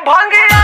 भांगिया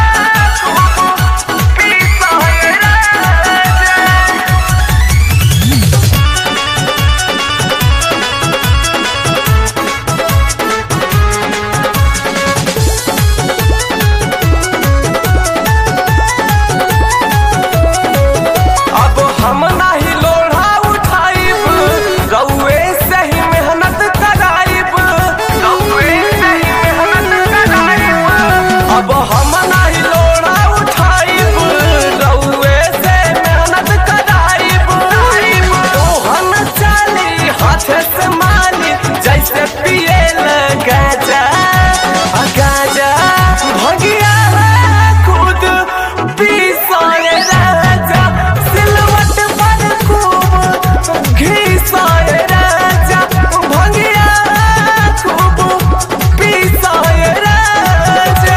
अब हम नाही लोढ़ा उठाइब, रउए से ही मेहनत कराइब, रउए से ही मेहनत कराइब। अब हम नाही लोढ़ा उठाइब, रउए से मेहनत कराइब। तोहन चाली हाथ से माली, जैसे पिए गाजा गाजा भगिया खुद पीसाए राजा, सिलवट पर खूब घिसाए राजा, भगिया खूब पीसाए राजा।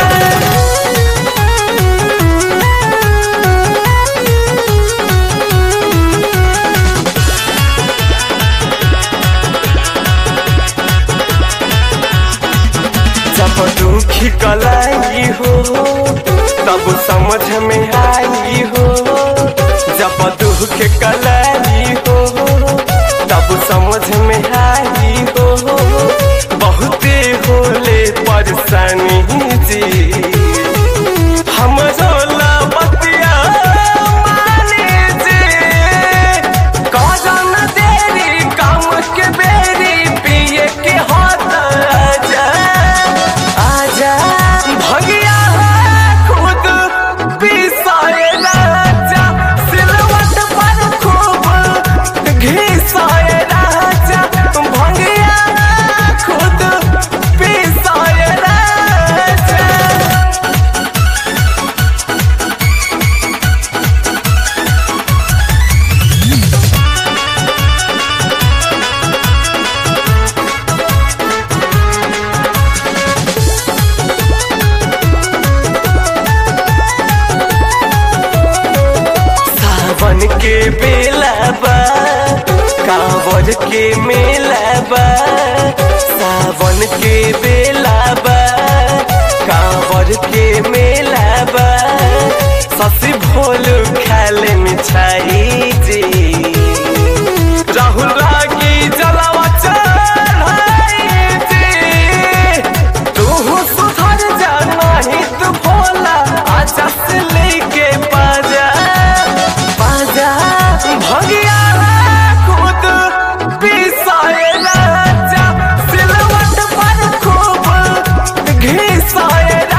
जब दुखी कलाई हो तब समझ में आई हो, जब दुख कलाई हो तब समझ में आई हो। बहुते होले परेशानी जी, हमरो बतिया माने जी, कौन देरी काम के बेरी पिए के हाथ आजा भगिया खुद पीसाए राजा, सिलवट पर खूब घिसाए राजा, भगिया खुद पीसाए राजा। सावन के बेला बा, कांवर के मेला बा, सावन के बेला बा, कांवर के मेला बा। ससी भोल खाले मिठाई जी, राहुल रागी जलावा चढ़ाई जी। तू सुधर जा नहीं तो भोला आजा से लेके बाजा बाजा, भगिया खुद पीसाए राजा, सिलवट पर खूब घिसाए